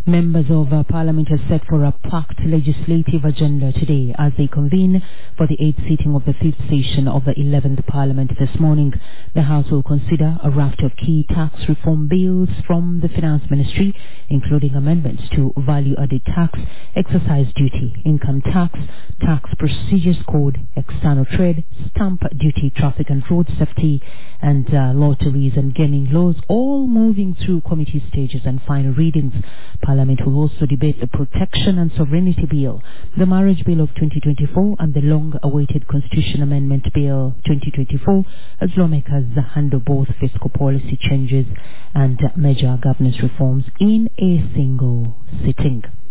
Members of Parliament are set for a packed legislative agenda today as they convene for the 8th sitting of the 5th session of the 11th Parliament this morning. The House will consider a raft of key tax reform bills from the Finance Ministry, including amendments to value-added tax, excise duty, income tax, tax procedures code, external trade, stamp duty, traffic and road safety, and lotteries and gaming laws, all moving through committee stages and final readings. Parliament will also debate the Protection and Sovereignty Bill, the Marriage Bill of 2024, and the long-awaited Constitution Amendment Bill 2024, as lawmakers handle both fiscal policy changes and major governance reforms in a single sitting.